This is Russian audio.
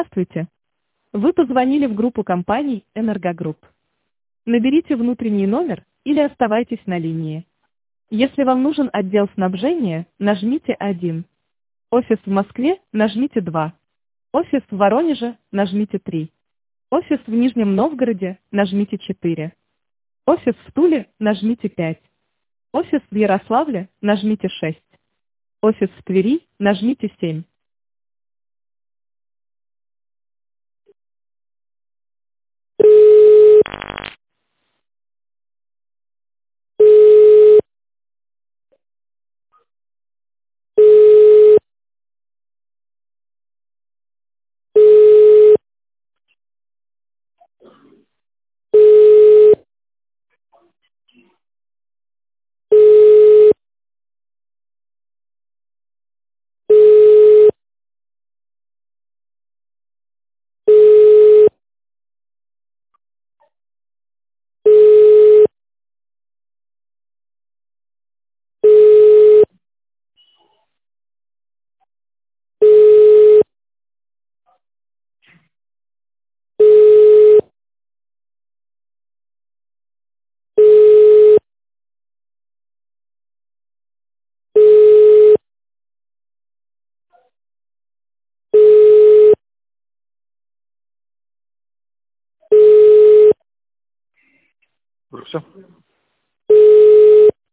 Здравствуйте. Вы позвонили в группу компаний «Энергогрупп». Наберите внутренний номер или оставайтесь на линии. Если вам нужен отдел снабжения, нажмите 1. Офис в Москве, нажмите 2. Офис в Воронеже, нажмите 3. Офис в Нижнем Новгороде, нажмите 4. Офис в Туле, нажмите 5. Офис в Ярославле, нажмите 6. Офис в Твери, нажмите 7. Все.